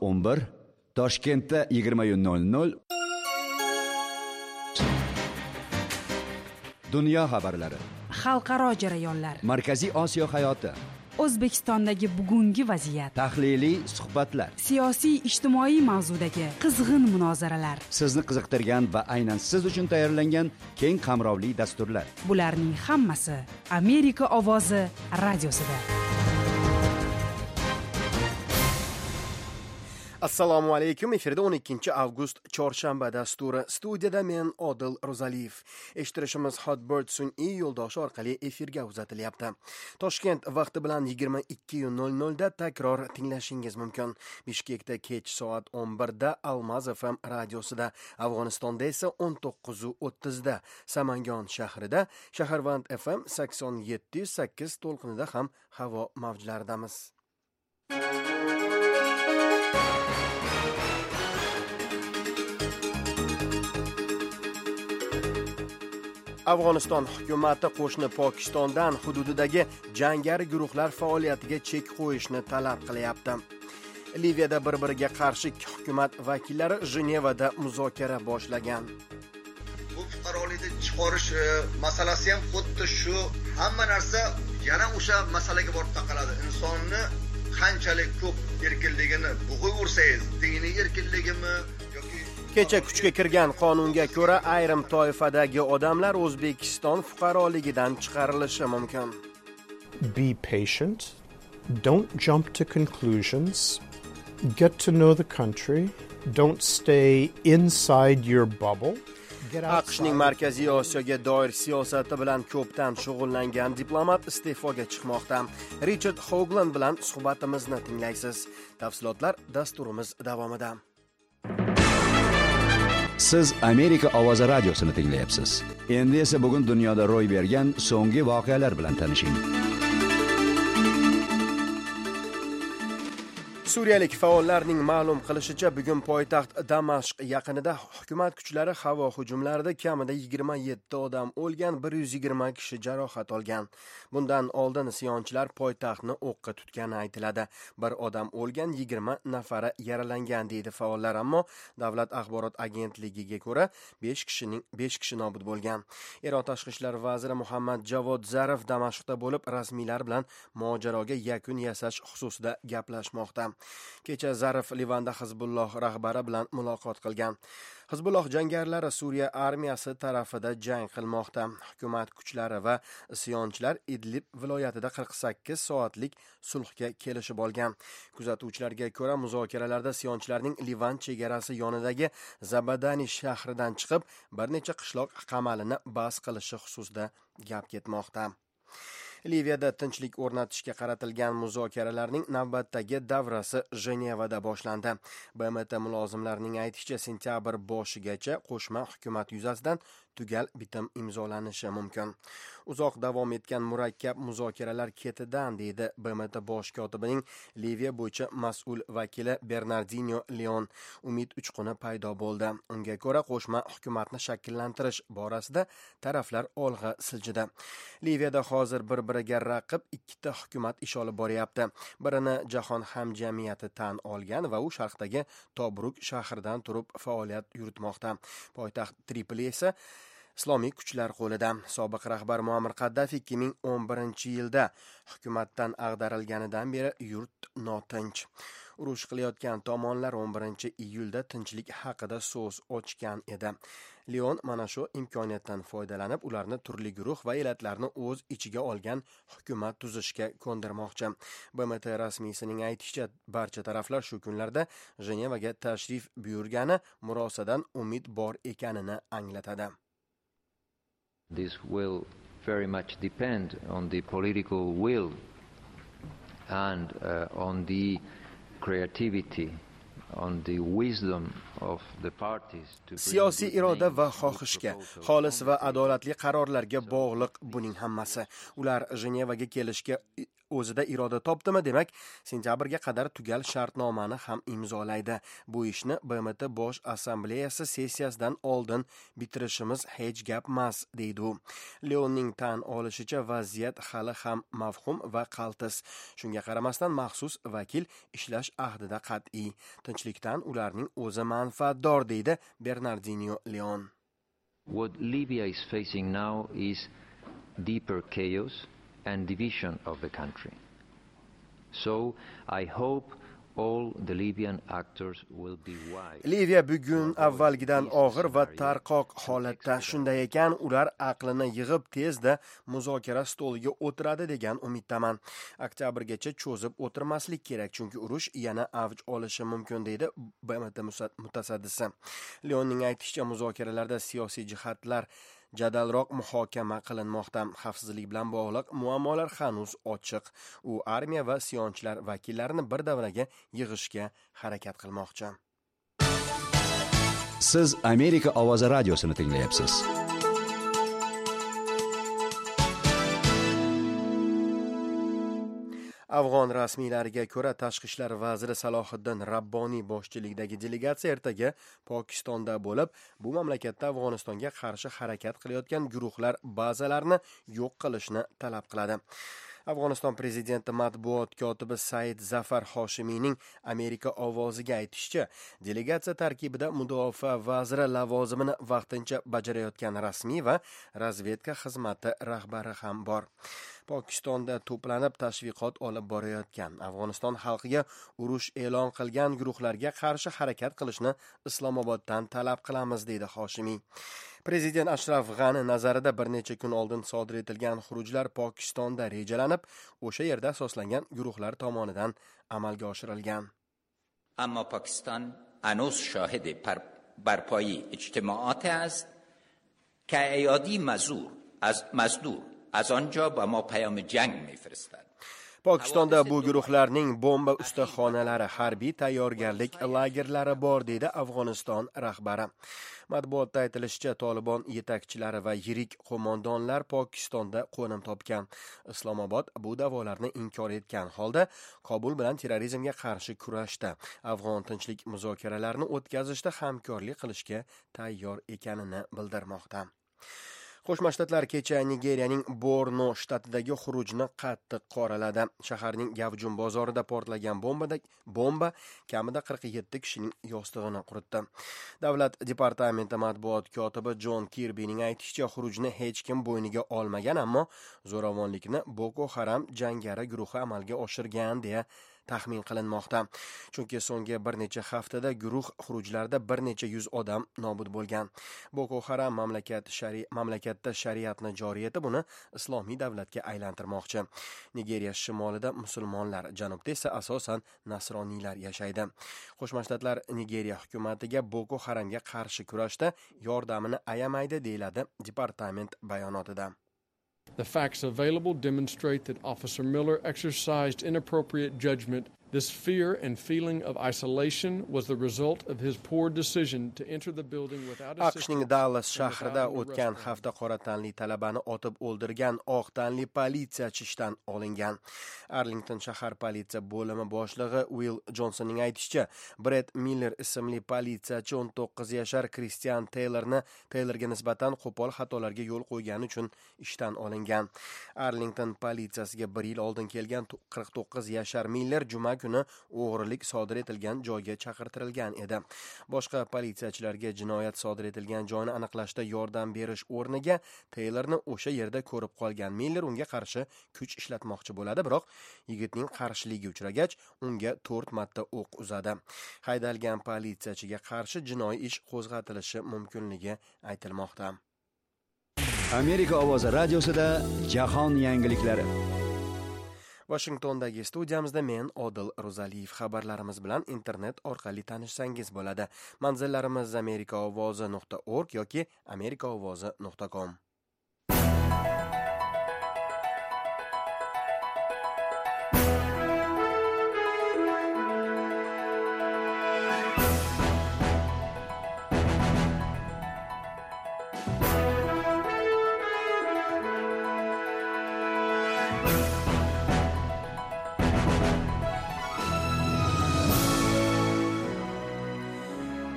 11, Toshkentda 20:00. Dunyo xabarlari, xalqaro jarayonlar, Markaziy Osiyo hayoti, O'zbekistondagi bugungi vaziyat, tahliliy suhbatlar, siyosiy ijtimoiy mavzudagi qizg'in munozaralar, sizni qiziqtirgan va aynan siz uchun tayyorlangan keng qamrovli dasturlar. Bularning hammasi Amerika ovozi radiosida. Assalomu alaykum. Efirda 12 avgust chorshanba dasturi. Studiyada men Odil Ro'zaliyev. Eshittirishimiz Hotbird sun'iy yo'ldoshi orqali efirga uzatilyapti. Toshkent vaqti bilan 22:00 da takror tinglashingiz mumkin. Bishkekda kech soat 11 da Almaz FM radiosida, Afg'onistonda esa 19:30 da, Samangon shahrida Shaharvand FM 87.8 to'lqinida ham havo mavjlaridamiz. Afg'oniston hukumati qo'shni Pokistondan hududidagi jangari guruhlar faoliyatiga chek qo'yishni talab qilyapti. Liviyada bir-biriga qarshi hukumat vakillari Jenevada muzokara boshlagan. Bu fuqarolikni chiqarish masalasi ham xuddi shu, hamma narsa yana o'sha masalaga borib taqaladi. Insonni qanchalik ko'p erkinligini bug'ib ursangiz, diniy erkinligimi yoki Kecha kuchga kirgan qonunga ko'ra ayrim toifadagi odamlar O'zbekiston fuqaroligidan chiqarilishi mumkin. Be patient, don't jump to conclusions, get to know the country, don't stay inside your bubble. AQShning Markaziy Osiyoga doir siyosati bilan ko'pdan shug'ullangan diplomat iste'foga chiqmoqda. Richard Hoagland bilan suhbatimizni tinglaysiz. Tafsilotlar dasturimiz davomida. Siz Amerika ovozi radiosini tinglayapsiz. Endi esa bugun dunyoda ro'y bergan so'nggi voqealar bilan tanishing. Suriyalik faollarning ma'lum qilishicha, bugun poytaxt Damashq yaqinida hukumat kuchlari havo hujumlarida kamida 27 odam o'lgan, 120 kishi jarohat olgan. Bundan oldin isyonchilar poytaxtni o'qqa tutgani aytiladi. Bir odam o'lgan, 20 nafari yaralangan deydi faollar, ammo davlat axborot agentligiga ko'ra 5 kishi nobud bo'lgan. Eron tashqi ishlar vaziri Muhammad Javod Zarif Damashqda bo'lib, rasmiylar bilan mojaroga yakun yasash xususida gaplashmoqda. Kecha Zarif Livanda Hizbulloh rahbari bilan muloqot qilgan. Hizbulloh jangarilari Suriya armiyasi tarafida jang qilmoqda. Hukumat kuchlari va isyonchilar Idlib viloyatida 48 soatlik sulhga kelishib olgan. Kuzatuvchilarga ko'ra, muzokaralarda isyonchilarning Livan chegarasi yonidagi Zabadani shahridan chiqib, bir necha qishloq qamalini bas qilishi xususida gap ketmoqda. Liviyada tinchlik o'rnatishga qaratilgan muzokaralarning navbatdagi davrasi Jenevada boshlandi. BMT mulozimlarining aytishicha, sentyabr boshigacha qo'shma hukumat yuzasidan tugal bitim imzolanishi mumkin. Uzoq davom etgan murakkab muzokaralar ketidan, deydi BMT bosh kotibining Liviya bo'yicha mas'ul vakili Bernardino Leon. Umid uchquni paydo bo'ldi. Unga ko'ra, qo'shma hukumatni shakllantirish borasida taraflar olg'a siljidi. Liviyada hozir bir-biriga raqib ikkita hukumat ish olib boryapti. Birini jahon hamjamiyati tan olgan va u sharqdagi Tobruk shahridan turib faoliyat yuritmoqda. Poytaxt Tripoli esa islomiy kuchlar qo'lida. Sobiq rahbar Muammar Qaddafi 2011-yilda hukumatdan ag'darilganidan beri yurt notinch. Urush qilayotgan tomonlar 11-iyulda tinchlik haqida so'z ochgan edi. Leon mana shu imkoniyatdan foydalanib, ularni turli guruh va elatlarni o'z ichiga olgan hukumat tuzishga ko'ndirmoqchi. BMT rasmiysining aytishicha, barcha taraflar shu kunlarda Jenevaga tashrif buyurgani murosadan umid bor ekanini anglatadi. This will very much depend on the political will and on the creativity, on the wisdom of the parties to siyosiy iroda va xohishga, xolis va adolatli qarorlarga bog'liq buning hammasi. Ular Jenevaga kelishga o'zida iroda topdimi, demak sentyabrga qadar tugal shartnomani ham imzolaydi. Bu ishni BMT bosh assambleyasi sessiyasidan oldin bitirishimiz hech gap emas, deydi u. Leonning tan olishicha vaziyat hali ham mavhum va qaltis. Shunga qaramasdan maxsus vakil ishlash ahdida qat'iy. Tinchlikdan ularning o'zi manfaatdor, deydi Bernardino Leon. What Libya is facing now is deeper chaos and division of the country. So I hope all the Libyan actors will be wise. Liviya bugun avvalgidan og'ir va tarqoq holatda. Shunday ekan, ular aqlini yig'ib tezda muzokara stoliga o'tiradi degan umiddaman. Oktyabrgacha cho'zib o'tirmaslik kerak, chunki urush yana avj olishi mumkin, deydi BMT mutasaddisi. Leonning aytishicha, muzokaralarda siyosiy jihatlar jadalroq muhokama qilinmoqda. Xavfsizlik bilan bog'liq muammolar hanuz ochiq. U armiya va isyonchilar vakillarini bir davraga yig'ishga harakat qilmoqchi. Siz Amerika ovozi radiosini tinglayapsiz. Afg'on rasmiylariga ko'ra, tashqi ishlar vaziri Salohiddin Rabboniy boshchiligidagi delegatsiya ertaga Pokistonda bo'lib, bu mamlakatda Afg'onistonga qarshi harakat qilayotgan guruhlar bazalarini yo'q qilishni talab qiladi. Afg'oniston prezidenti matbuot kotibi Said Zafar Hoshimiyning Amerika ovoziga aytishicha, delegatsiya tarkibida mudofaa vaziri lavozimini vaqtincha bajarayotgan rasmiy va razvedka xizmati rahbari ham bor. Pokistonda to'planib tashviqot olib borayotgan, Afg'oniston xalqiga urush e'lon qilgan guruhlarga qarshi harakat qilishni Islomoboddan talab qilamiz, deydi Hoshimiy. Prezident Ashraf G'ani nazarida bir necha kun oldin sodir etilgan xurujlar Pokistonda rejalanib, o'sha yerda asoslangan guruhlar tomonidan amalga oshirilgan. Ammo Pokiston hanuz shohid barpoyi ijtimoat است که ایادی مزدور از آنجا با ما پیام جنگ میفرستند. Pokistonda bu guruhlarning bomba ustaxonalari, harbiy tayyorgarlik lagerlari bor, deydi Afg'oniston rahbari. Matbuotda aytilishicha, Tolibon yetakchilari va yirik qo'mondonlar Pokistonda qo'nim topgan. Islomobod bu da'volarni inkor etgan holda Kobul bilan terrorizmga qarshi kurashda, Afg'on tinchlik muzokaralarini o'tkazishda hamkorlik qilishga tayyor ekanini bildirmoqda. Qo'shma Shtatlar kecha Nigeriyaning Borno shtatidagi xurujni qattiq qoraladi. Shaharning gavjum bozorida portlagan bomba kamida 47 kishining yostig'ini quritdi. Davlat departamenti matbuot kotibi Jon Kirbining aytishicha, xurujni hech kim bo'yniga olmagan, ammo zo'ravonlikni Boko Haram jangari guruhi amalga oshirgan deya taxmin qilinmoqda. Chunki so'nggi bir necha haftada guruh xurujlarda bir necha yuz odam nobud bo'lgan. Boko Haram mamlakatda shariatni joriy etib, uni islomiy davlatga aylantirmoqchi. Nigeriya shimolida musulmonlar, janubda esa asosan nasroniylar yashaydi. Qo'shma Shtatlar Nigeriya hukumatiga Boko Haramga qarshi kurashda yordamini ayamaydi, deyiladi departament bayonotida. The facts available demonstrate that Officer Miller exercised inappropriate judgment. This fear and feeling of isolation was the result of his poor decision to enter the building without assistance. AQShning Dallas shahrida o'tgan hafta qora tanli talabani otib o'ldirgan oq tanli politsiyachi ishdan olingan. Arlington shahar politsiya bo'limi boshlig'i Will Johnsonning aytishicha, Brett Miller ismli politsiyachi 19 yashar Christian Taylorga nisbatan qo'pol xatolarga yo'l qo'ygani uchun ishdan olingan. Arlington politsiyasiga 1 yil oldin kelgan 49 yashar Miller juma kuni o'g'rilik sodir etilgan joyga chaqirtirilgan edi. Boshqa politsiyachilarga jinoyat sodir etilgan joyni aniqlashda yordam berish o'rniga Taylorni o'sha yerda ko'rib qolgan Miller unga qarshi kuch ishlatmoqchi bo'ladi, biroq yigitning qarshiligiga uchragach, unga 4 marta o'q uzadi. Haydalgan politsiyachiga qarshi jinoiy ish qo'zg'atilishi mumkinligi aytilmoqda. Amerika ovozi radiosida jahon yangiliklari. Washingtondagi studiyamizda men Odil Ro'zaliyev. Xabarlarimiz bilan internet orqali tanishsangiz bo'ladi. Manzillarimiz amerikaovozi.org yoki amerikaovozi.com.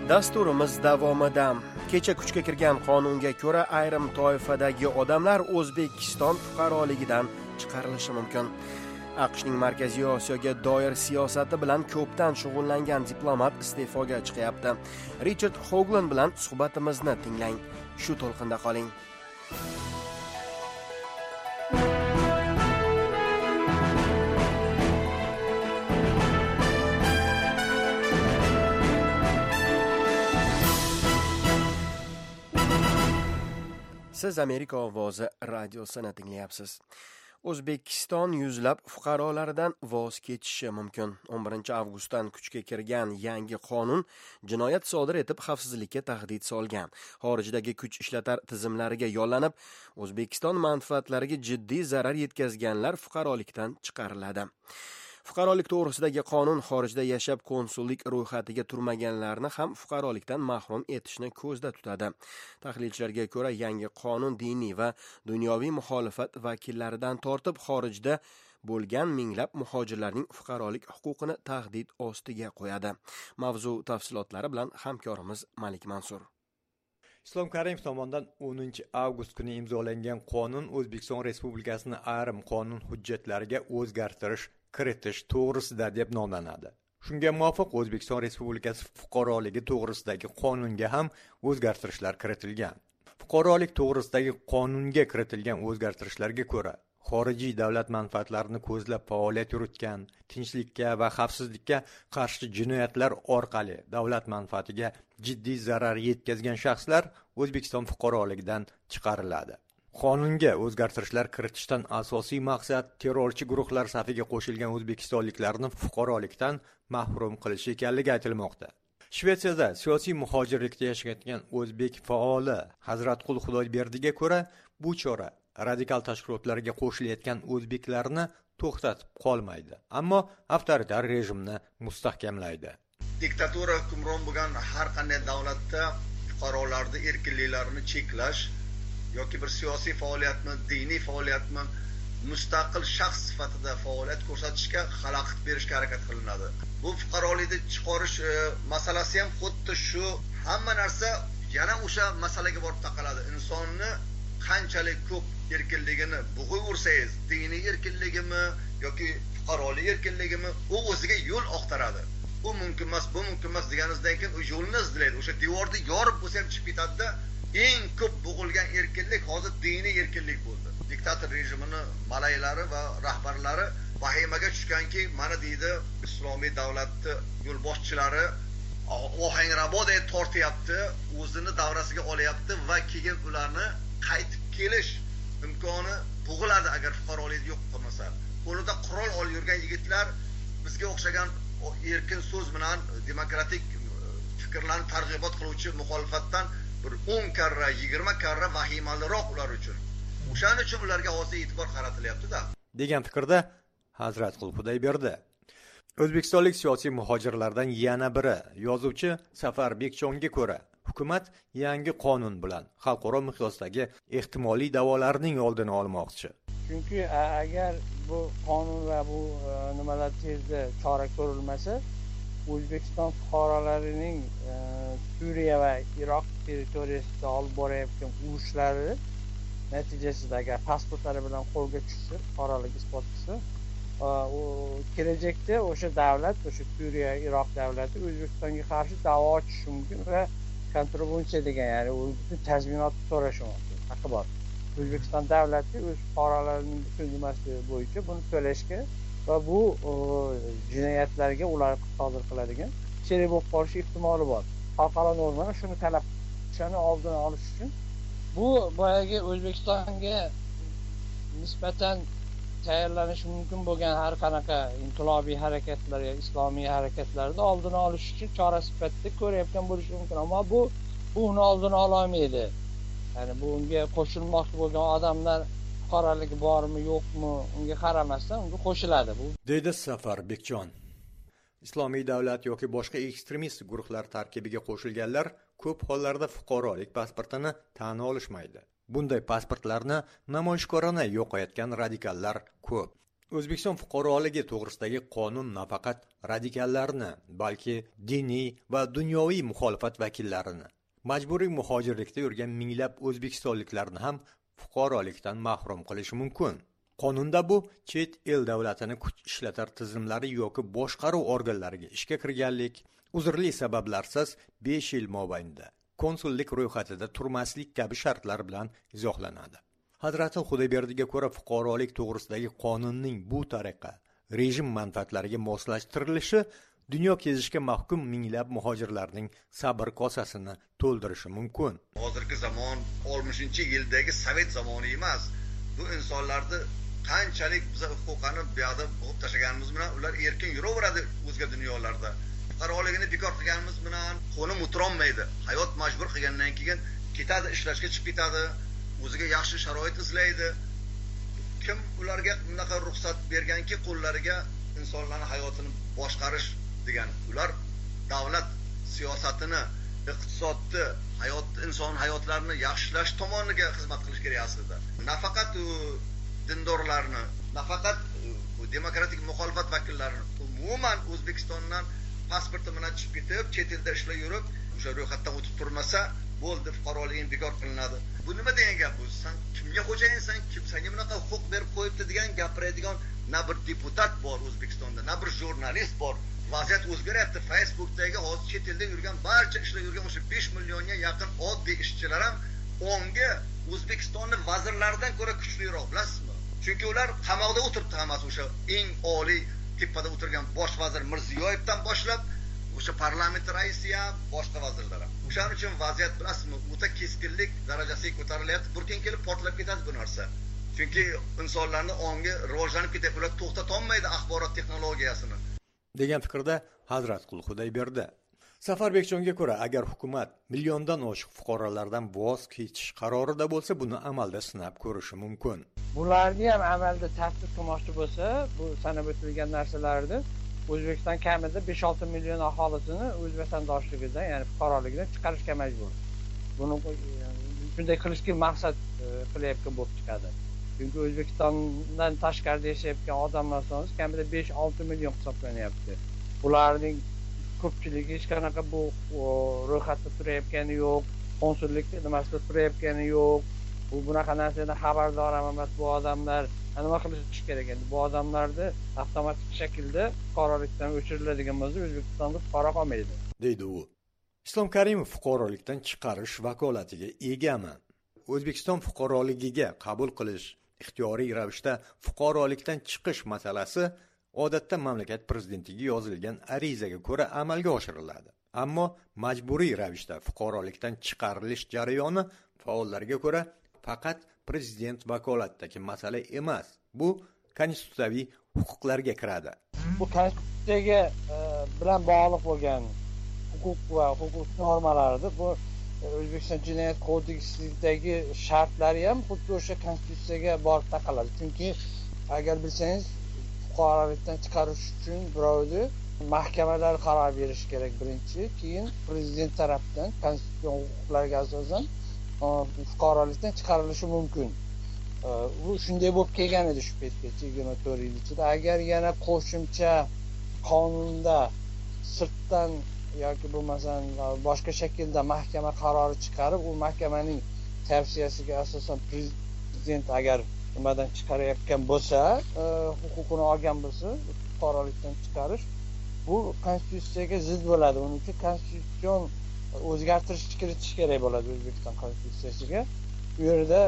Dasturimiz davomida kecha kuchga kirgan qonunga ko'ra ayrim toifadagi odamlar O'zbekiston fuqaroligidan chiqarilishi mumkin. AQShning Markaziy Osiyoga doir siyosati bilan ko'pdan shug'ullangan diplomat iste'foga chiqyapti. Richard Hoagland bilan suhbatimizni tinglang. Shu to'lqinda qoling. Siz Amerika ovozi radiosini tinglayapsiz. O'zbekiston yuzlab fuqarolaridan voz kechishi mumkin. 11 avgustdan kuchga kirgan yangi qonun jinoyat sodir etib xavfsizlikka tahdid solgan, xorijdagi kuch ishlatar tizimlariga yollanib, O'zbekiston manfaatlariga jiddiy zarar yetkazganlar fuqarolikdan chiqariladi. Fuqarolik to'g'risidagi qonun xorijda yashab konsullik ro'yxatiga turmaganlarni ham fuqarolikdan mahrum etishni ko'zda tutadi. Tahlilchilarga ko'ra, yangi qonun diniy va dunyoviy muxolifat vakillaridan tortib xorijda bo'lgan minglab muhojirlarning fuqarolik huquqini tahdid ostiga qo'yadi. Mavzu tafsilotlari bilan hamkorimiz Malik Mansur. Islom Karimov tomonidan 10 avgust kuni imzolangan qonun O'zbekiston Respublikasining ayrim qonun hujjatlariga o'zgartirish kiritish to'g'risida deb nomlanadi. Shunga muvofiq O'zbekiston Respublikasi fuqaroligi to'g'risidagi qonunga ham o'zgartirishlar kiritilgan. Fuqarolik to'g'risidagi qonunga kiritilgan o'zgartirishlarga ko'ra, xorijiy davlat manfaatlarini ko'zlab faoliyat yuritgan, tinchlikka va xavfsizlikka qarshi jinoyatlar orqali davlat manfaatiga jiddiy zarar yetkazgan shaxslar O'zbekiston fuqaroligidan chiqariladi. Qonunga o'zgartirishlar kiritishdan asosiy maqsad terrorchi guruhlar safiga qo'shilgan o'zbekistonliklarni fuqarolikdan mahrum qilish ekanligi aytilmoqda. Shvetsiyada siyosiy muhojirlikda yashayotgan o'zbek faoli Hazratqul Xudoyberdiga ko'ra, bu chora radikal tashkilotlarga qo'shilayotgan o'zbeklarni to'xtatib qolmaydi, ammo avtoritar rejimni mustahkamlaydi. Diktatura hukmron bo'lgan har qanday davlatda fuqarolarning erkinliklarini cheklash yoki bir siyosiy faoliyatni, diniy faoliyatni mustaqil shaxs sifatida faoliyat ko'rsatishga xalaqit berishga harakat qilinadi. Bu fuqarolikni chiqarish masalasi ham xuddi shu, hamma narsa yana o'sha masalaga borib taqaladi. Insonni qanchalik ko'p erkinligini bug'uy ursangiz, diniy erkinligimi yoki fuqarolik erkinligimi, u o'ziga yo'l oqtaradi. Bu mumkin emas, bu mumkin emas deganingizdan keyin u yo'lni izlaydi. O'sha devorni yorib bo'lsa ham chiqib ketadi-da. Eng ko'p bug'ilgan erkinlik hozir diniy erkinlik bo'ldi. Diktator rejimining malaylari va rahbarlari vahimaga tushganki, mana deydi, islomiy davlatni yo'lboshchilari ohangrabodek tortyapti, o'zini davrasiga olyapti va keyin ularni qaytib kelish imkoni bug'iladi agar fuqarolik yo'q qilmasa. Qo'lida qurol olib yurgan yigitlar bizga o'xshagan erkin so'z bilan demokratik fikrlarni targ'ibot qiluvchi muxolifatdan bir 10 karra, 20 karra vahimaliroq ular uchun. O'shaning uchun ularga hozir e'tibor qaratilyapti-da. degan fikrda Hazratqul Xudoyberdi. O'zbekistonlik siyosiy muhojirlardan yana biri, yozuvchi Safar Bekchonga ko'ra, hukumat yangi qonun bilan xalqaro miqyosdagi ehtimoliy da'volarning oldini olmoqchi. Chunki agar bu qonun va bu nimalar tezda chora ko'rilmasa, O'zbekiston fuqarolarining Suriya va Iroq territoriyasida olib borayotgan urushlari natijasida agar pasportlari bilan qo'lga tushsa, fuqarolik isbotlasa, kelajakda o'sha davlat, o'sha Suriya, Iroq davlati O'zbekistonga qarshi da'vo ochishi mumkin va kontributsiya degan, ya'ni butun tazminot so'rashi mumkin. Haqqi bor. O'zbekiston davlati o'z fuqarolarining butun nimasi bo'yicha buni to'lashga va bu jinoyatlarga ular sodir qiladigan sherik bo'lib qolish ehtimoli bor. Xalqaro normalar shuni talab qilishni oldini olish uchun bu boyagi O'zbekistonga nisbatan tayyorlanishi mumkin bo'lgan har qanaqa inqilobiy harakatlar yoki islomiy harakatlarni oldini olish uchun chora sifatida ko'rayotgan bo'lishi mumkin, ammo bu uni oldini ololmaydi. Ya'ni bunga qo'shilmoqchi bo'lgan odamlar fuqaroligi bormi yo'qmi unga qaramasdan unga qo'shiladi bu, deydi Safar Bekchon. Islomiy davlat yoki boshqa ekstremist guruhlar tarkibiga qo'shilganlar ko'p hollarda fuqarolik pasportini tan olishmaydi. Bunday pasportlarni namoyishkorona yo'qotgan radikallar ko'p. O'zbekiston fuqaroligi to'g'risidagi qonun nafaqat radikallarni, balki diniy va dunyoviy muxolifat vakillarini, majburiy muhojirlikda yurgan minglab o'zbekistonliklarni ham fuqarolikdan mahrum qilishi mumkin. Qonunda bu chet el davlatini kuch ishlatar tizimlari yoki boshqaruv organlariga ishga kirganlik, uzrli sabablarsiz 5 yil mobaynida konsullik ro'yxatida turmaslik kabi shartlar bilan izohlanadi. Hazrati Xudayberdiga ko'ra fuqarolik to'g'risidagi qonunning bu tariqa rejim manfaatlariga moslashtirilishi dunyo kezishga mahkum minglab muhojirlarning sabr kosasini to'ldirishi mumkin. Hozirgi zamon 60-yildagi sovet zamoni emas. Bu insonlarni qanchalik biz huquqini bu yoqda bo'lib tashlaganimiz bilan ular erkin yuraveradi o'zga dunyolarda. Fuqaroligini bekor qilganimiz bilan qo'nim o'tirolmaydi. Hayot majbur qilgandan keyin ketadi, ishlashga chiqib ketadi. O'ziga yaxshi sharoit izlaydi. Kim ularga bunaqa ruxsat berganki, qo'llariga insonlarning hayotini boshqarish degan. Ular davlat siyosatini, iqtisodni, inson hayotlarini yaxshilash tomoniga xizmat qilish kerak aslida. Nafaqat dindorlarni, nafaqat demokratik muxolifat vakillarini, umuman O'zbekistondan pasporti bilan chiqib ketib, chet elda ishlab yurib, o'sha ro'yxatdan o'tib turmasa, bo'ldi, fuqaroliging bekor qilinadi. Bu nima degan gap bu? Sen kimga xo'jayinsan? Kim senga bunaqa huquq berib qo'yibdi degan gapiradigan na bir deputat bor O'zbekistonda, na bir jurnalist bor. Vaziyat o'zgaryapti. Facebookdagi hozir chet elda yurgan barcha ishlab yurgan o'sha 5 millionga yaqin oddiy ishchilar ham onga O'zbekistonning vazirlaridan ko'ra kuchliroq, bilasizmi? Chunki ular qamoqda o'tiribdi hammasi, o'sha eng oliy tepada o'tirgan bosh vazir Mirziyoyevdan boshlab o'sha parlament raisi ham, boshqa vazirlar ham. O'shaning uchun vaziyat bilasizmi, o'ta keskinlik darajasiga ko'tarilyapti. Bir kun kelib portlab ketadi bu narsa. Chunki insonlarning ongi rivojlanib ketyapti, ular to'xtata olmaydi axborot texnologiyasini. degan fikrda Hazrat Qul Xudoyberdi. Safar Bekjonga ko'ra, agar hukumat milliondan oshiq fuqarolardan voz kechish qarorida bo'lsa, buni amalda sinab ko'rishi mumkin. Bularni ham amalda tatbiq qilmoqchi bo'lsa, bu sanab o'tilgan narsalarni O'zbekiston kamida 5-6 million aholisini o'z vatandoshligidan, ya'ni fuqaroligidan chiqarishga majbur. Buni shunday qilishga maqsad qilyapti bo'lib chiqadi. Chunki O'zbekistondan tashqarida yashayotgan odamlar soni kamida 5-6 million hisoblanyapti. Bularning ko'pchiligi hech qanaqa bu ro'yxatda turayotgani yo'q, konsullik nimasida turayotgani yo'q. Bu bunaqa narsadan xabardor emas bu odamlar. Nima qilish kerak endi? Bu odamlarni avtomatik shaklda fuqarolikdan o'chiriladigan bo'lsa, O'zbekistonda fuqaro qolmaydi, deydi u. Islom Karimov fuqarolikdan chiqarish vakolatiga egami? O'zbekiston fuqaroligiga qabul qilish, ixtiyoriy ravishda fuqarolikdan chiqish masalasi odatda mamlakat prezidentiga yozilgan arizaga ko'ra amalga oshiriladi. Ammo majburiy ravishda fuqarolikdan chiqarilish jarayoni faollarga ko'ra faqat prezident vakolatidagi masala emas. Bu konstitutsiyaviy huquqlarga kiradi. Bu konstitutsiyaga bilan bog'liq bo'lgan huquq va huquq normalaridir. Bu O'zbekiston Jinoyat kodeksidagi shartlari ham xuddi o'sha konstitutsiyaga borib taqaladi. Chunki agar bilsangiz, fuqarolikdan chiqarish uchun birovni mahkamalar qaror berishi kerak birinchi, keyin prezident tomonidan konstitutsiya huquqlariga asosan fuqarolikdan chiqarilishi mumkin. Bu shunday bo'lib kelgan edi shu paytgacha 24 yil ichida. Agar yana qo'shimcha qonunda sirtdan yoki bo'lmasan boshqa shaklda mahkama qarori chiqarib, u mahkamaning tavsiyasiga asosan prezident agar nimadan chiqarayotgan bo'lsa, huquqini olgan bo'lsa, fuqarolikdan chiqarish, bu konstitutsiyaga zid bo'ladi. Uning uchun konstitutsion o'zgartirish kiritish kerak bo'ladi O'zbekiston konstitutsiyasiga. Bu yerda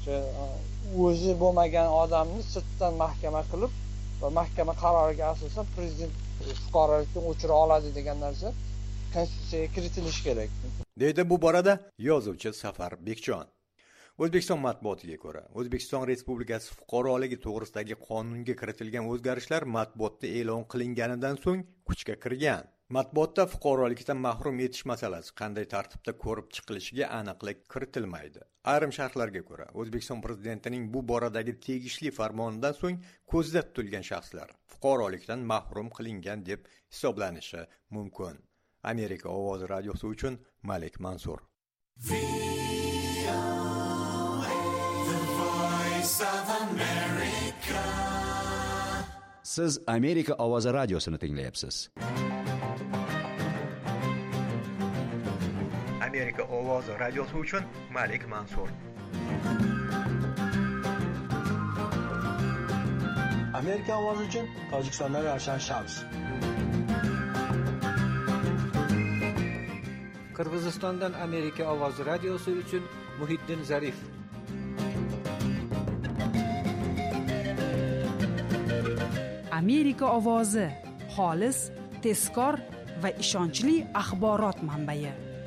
o'zi bo'lmagan odamni sirtdan mahkama qilib va mahkama qaroriga asosan prezident fuqarolikdan o'chira oladi degan narsa konstitutsiyaga kiritilishi kerak. Deydi bu borada yozuvchi Safar Bekjon. O'zbekiston matbuotiga ko'ra, O'zbekiston Respublikasi fuqaroligi to'g'risidagi qonunga kiritilgan o'zgarishlar matbuotda e'lon qilinganidan so'ng kuchga kirgan. Matbuotda fuqarolikdan mahrum etish masalasi qanday tartibda ko'rib chiqilishiga aniqlik kiritilmaydi. Ayrim sharhlarga ko'ra, O'zbekiston prezidentining bu boradagi tegishli farmonidan so'ng ko'zda tutilgan shaxslar fuqarolikdan mahrum qilingan deb hisoblanishi mumkin. Amerika ovozi radiosi uchun Malik Mansur. The Voice of America. Siz Amerika ovozi radiosini tinglayapsiz. Amerika ovozi radiosi uchun Malik Mansur. Amerika ovozi uchun Tojikistondan Ravshan Shams. Qirg'izistondan Amerika ovozi radiosi uchun Muhiddin Zarif. Amerika ovozi xolis, tezkor va ishonchli axborot manbai.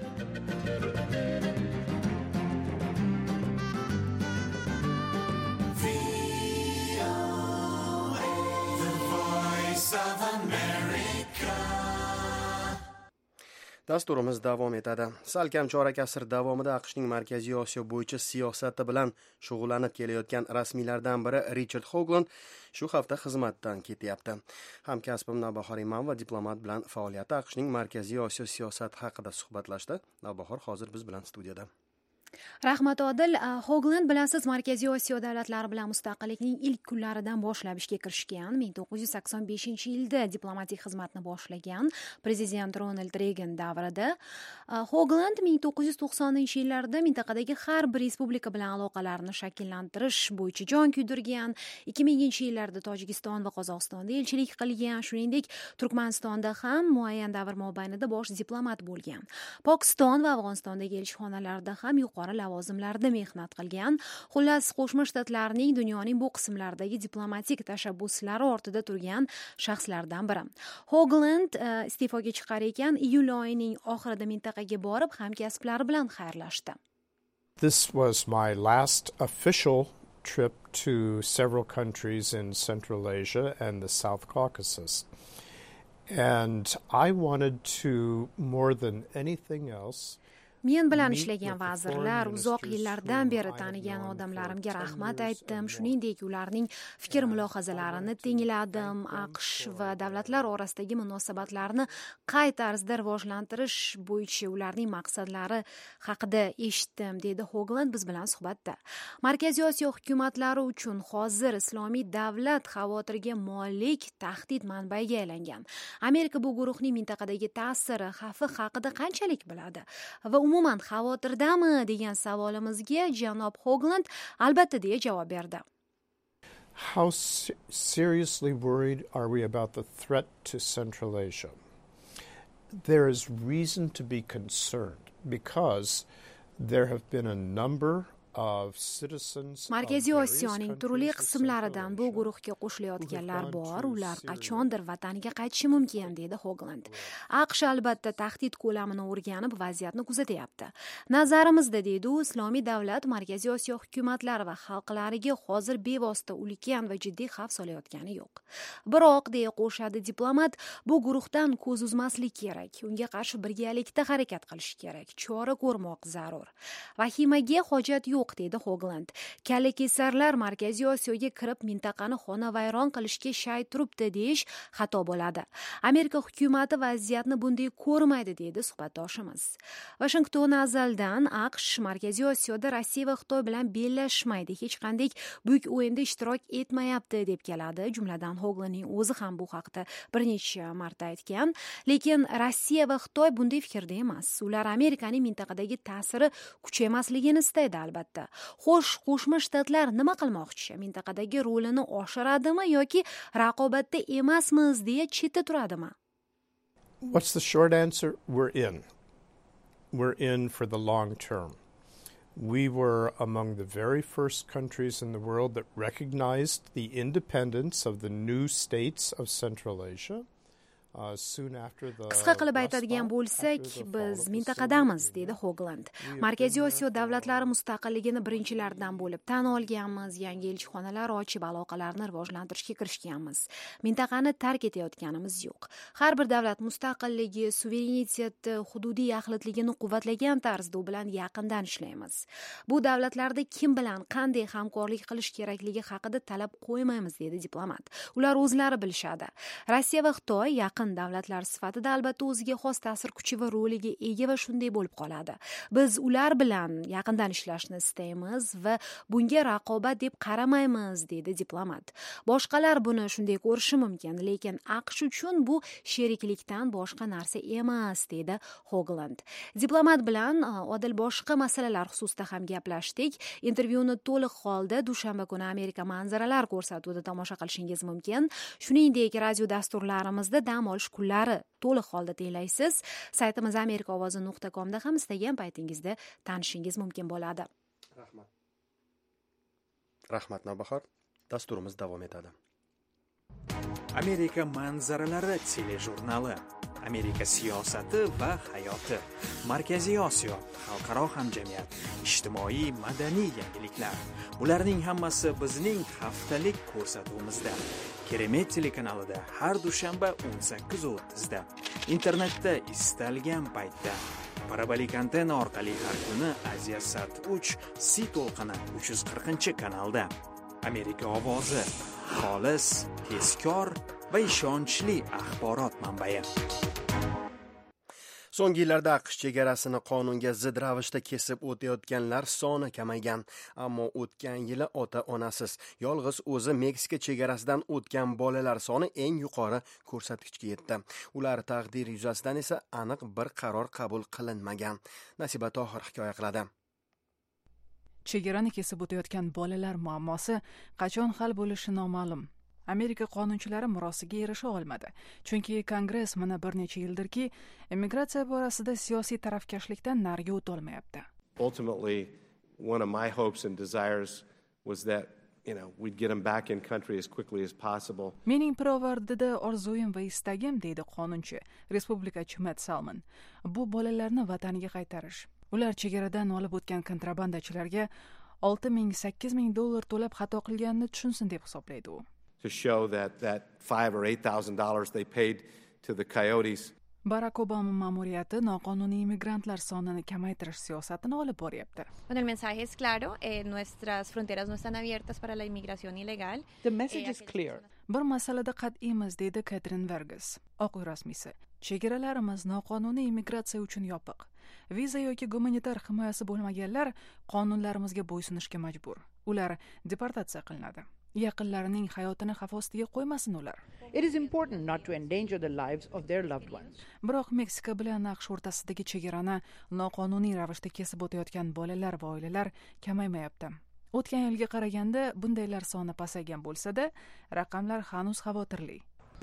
Dasturimiz davom etadi. Salkam chorak asr davomida AQShning Markaziy Osiyo bo'yicha siyosati bilan shug'ullanib kelayotgan rasmiylardan biri Richard Hoagland shu hafta xizmatdan ketyapti. Hamkasbim Navbahor Imamova diplomat bilan faoliyati AQShning Markaziy Osiyo siyosati haqida suhbatlashdi. Navbahor hozir biz bilan studiyada. Rahmat Odil, Hoagland bilasiz, Markaziy Osiyo davlatlari bilan mustaqillikning ilk kunlaridan boshlab ishga kirishgan. 1985-yilda diplomatik xizmatni boshlagan prezident Ronald Reagan davrida. Hoagland 1990-yillarda mintaqadagi har bir respublika bilan aloqalarni shakllantirish bo'yicha jon kuydirgan. 2000-yillarda Tojikiston va Qozog'istonda elchilik qilgan, shuningdek Turkmanistonda ham muayyan davr mobaynida bosh diplomat bo'lgan. Pokiston va Afg'onistondagi elchixonalarda ham yuqori lavozimlarda mehnat qilgan. Xullas, Qo'shma Shtatlarning dunyoning bu qismlaridagi diplomatik tashabbuslari ortida turgan shaxslardan biri. Hoagland iste'foga chiqar ekan, iyul oyining oxirida mintaqaga borib, hamkasblari bilan xayrlashdi. This was my last official trip to several countries in Central Asia and the South Caucasus. And I wanted to, more than anything else, Men bilan ishlagan vazirlar, uzoq yillardan beri tanigan odamlarimga rahmat aytdim. Shuningdek, ularning fikr mulohazalarini tingladim. AQSh va davlatlar orasidagi munosabatlarni qay tarzda rivojlantirish bo'yicha ularning maqsadlari haqida eshitdim, dedi Hoagland biz bilan suhbatda. Markaziy Osiyo hukumatlari uchun hozir islomiy davlat xavotirga molik tahdid manbaiga aylangan. Amerika bu guruhning mintaqadagi ta'siri, xavfi haqida qanchalik biladi? Va umuman xavotirdami degan savolimizga janob Hoagland albatta deya javob berdi. How seriously worried are we about the threat to Central Asia? There is reason to be concerned because there have been a number Markaziy Osiyoning turli qismlaridan bu guruhga qo'shilayotganlar bor. Ular qachondir vataniga qaytishi mumkin, dedi Hoagland. AQSh albatta tahdid ko'lamini o'rganib, vaziyatni kuzatyapti. Nazarimizda, dedi u, islomiy davlat Markaziy Osiyo hukumatlari va xalqlariga hozir bevosita ulkan va jiddiy xavf solayotgani yo'q. Biroq, deya qo'shadi diplomat, bu guruhdan ko'z uzmaslik kerak. Unga qarshi birgalikda harakat qilish kerak. Chora ko'rmoq zarur. Vahimaga hojat yo'q, dedi Hoagland. Kalla kesarlar Markaziy Osiyoga kirib mintaqani xonavayron qilishga shay turibdi deyish xato bo'ladi. Amerika hukumati vaziyatni bunday ko'rmaydi, dedi suhbatdoshimiz. Washington azaldan AQSh Markaziy Osiyoda Rossiya va Xitoy bilan bellashmaydi, hech qanday buyuk o'yinda ishtirok etmayapti deb keladi. Jumladan Hoaglandning o'zi ham bu haqda bir necha marta aytgan. Lekin Rossiya va Xitoy bunday fikrda emas. Ular Amerikaning mintaqadagi ta'siri kuchaymasligini istaydi albatta. Xo'sh, Qo'shma Shtatlar nima qilmoqchi? Mintaqadagi rolini oshiradimi yoki raqobatda emasmiz deya chetda turadimi? What's the short answer? We're in. We're in for the long term. We were among the very first countries in the world that recognized the independence of the new states of Central Asia. Qisqa qilib aytadigan bo'lsak, biz mintaqadamiz, dedi Hoagland. Markaziy Osiyo davlatlari mustaqilligini birinchilardan bo'lib tan olganmiz, yangi elchixonalar ochib aloqalarni rivojlantirishga kirishganmiz. Mintaqani tark etayotganimiz yo'q. Har bir davlat mustaqilligi, suvereniteti, hududiy yaxlitligini quvvatlagan tarzda u bilan yaqindan ishlaymiz. Bu davlatlarda kim bilan qanday hamkorlik qilish kerakligi haqida talab qo'ymaymiz, dedi diplomat. Ular o'zlari bilishadi. Rossiya va Xitoy yaqin yaqin davlatlar sifatida albatta o'ziga xos ta'sir kuchi va roliga ega va shunday bo'lib qoladi. Biz ular bilan yaqindan ishlashni istaymiz va bunga raqobat deb qaramaymiz, dedi diplomat. Boshqalar buni shunday ko'rishi mumkin, lekin AQSh uchun bu sheriklikdan boshqa narsa emas, dedi Hogland. Diplomat bilan odil boshqa masalalar xususida ham gaplashdik. Intervyuni to'liq holda dushanba kuni Amerika manzaralar ko'rsatuvida tomosha qilishingiz mumkin. Shuningdek, radio dasturlarimizda dam olish kunlari to'liq holda tinglaysiz. Saytimiz amerikaovozi.com da ham istagan paytingizda tanishingiz mumkin bo'ladi. Rahmat Navbahor. Dasturimiz davom etadi. Amerika manzaralari telejurnali. Amerika siyosati va hayoti. Markaziy Osiyo, xalqaro hamjamiyat, ijtimoiy madaniy yangiliklar. Bularning hammasi bizning haftalik ko'rsatuvimizda. Keremet telekanalida har dushanba 18:30 da. Internetda istalgan paytda. Parabolik antena orqali har kuni Aziyasat 3 C to'lqini 340-kanalda. Amerika ovozi, xolis, tezkor va ishonchli axborot manbai. So'nggi yillarda AQSh chegarasini qonunga zid ravishda kesib o'tayotganlar soni kamaygan, ammo o'tgan yili ota-onasiz, yolg'iz o'zi Meksika chegarasidan o'tgan bolalar soni eng yuqori ko'rsatkichga yetdi. Ular taqdiri yuzasidan esa aniq bir qaror qabul qilinmagan. Nasiba Tohir hikoya qiladi. Chegarani kesib o'tayotgan bolalar muammosi qachon hal bo'lishi noma'lum. Amerika qonunchilari murosiga erisha olmadi. Chunki Kongress mana bir necha yildirki, immigratsiya borasida siyosiy tarafkashlikdan nariga o'tolmayapti. Ultimately, one of my hopes and desires was that, we'd get them back in country as quickly as possible. Mening pirovardida orzuyim va istagim, deydi qonunchi, respublikachi Matt Salmon. Bu bolalarni vataniga qaytarish. Ular chegaradan olib o'tgan kontrabandachilarga $6,000-8,000 to'lab xato qilganini tushunsin deb hisoblaydi u. To show that $5,000 or $8,000 they paid to the coyotes. Barack Obama ma'muriyati noqonuniy immigrantlar sonini kamaytirish siyosatini olib boryapti. Bueno, el mensaje es claro, nuestras fronteras no están abiertas para la inmigración ilegal. The message is clear. Bir masalada qat'iymiz, deydi Katrin Vargas, Oq uy rasmiysi. Chegaralarimiz noqonuniy immigratsiya uchun yopiq. Viza yoki gumanitar himoyasi bo'lmaganlar qonunlarimizga bo'ysunishga majbur. Ular deportatsiya qilinadi. Yaqinlarining hayotini xavf ostiga qo'ymasin ular. It is important not to endanger the lives of their loved ones. Biroq Meksika bilan AQSh o'rtasidagi chegarani noqonuniy ravishda kesib o'tayotgan bolalar va oilalar kamaymayapti. O'tgan yilga qaraganda bundaylar soni pasaygan bo'lsa-da, raqamlar hanuz xavotirli.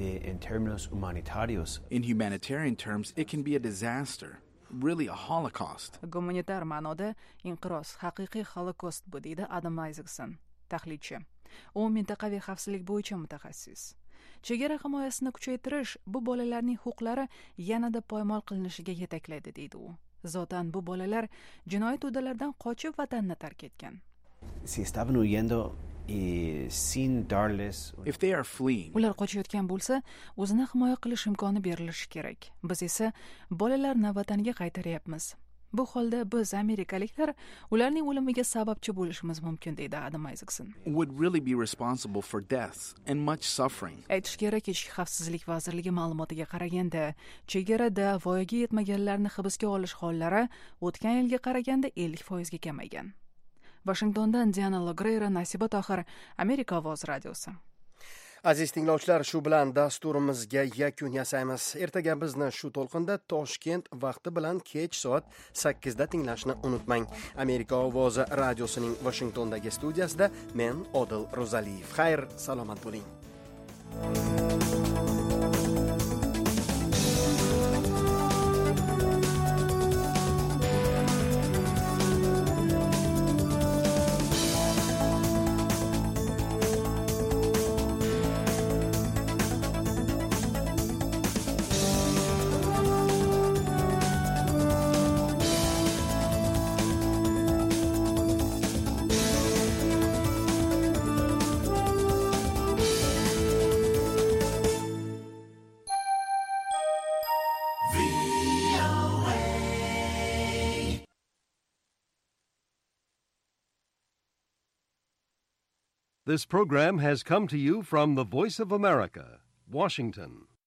In humanitarian terms, it can be a disaster, really a holocaust. Gumanitar ma'noda inqiroz, haqiqiy holokost bu, deydi Adam Isaacson, tahlilchi. U mintaqaviy xavfsizlik bo'yicha mutaxassis. Chegara himoyasini kuchaytirish bu bolalarning huquqlari yanada poymol qilinishiga yetaklaydi, deydi u. Zotan bu bolalar jinoiy to'dalardan qochib vatanni tark etgan. If they are fleeing, ular qochayotgan bo'lsa, o'zini himoya qilish imkoni berilishi kerak. Biz esa bolalarni vataniga qaytaryapmiz. Bu holda biz amerikaliklar ularning o'limiga sababchi bo'lishimiz mumkin, deydi Adam Isaacson. Would really be responsible for deaths and much suffering. Aytish kerak, Ichki xavfsizlik vazirligi ma'lumotiga qaraganda, chegarada voyaga yetmaganlarni hibsga olish hollari o'tgan yilga qaraganda 50% ga kamaygan. Washingtondan Diana Logrera, Nasiba Tohir, Amerika ovozi radiosi. Aziz tinglovchilar, shu bilan dasturimizga yakun yasaymiz. Ertaga bizni shu to'lqinda Toshkent vaqti bilan kech soat 8 da tinglashni unutmang. Amerika ovozi radiosining Washingtondagi studiyasida men Odil Ro'zaliyev. Xayr, salomat bo'ling. This program has come to you from the Voice of America, Washington.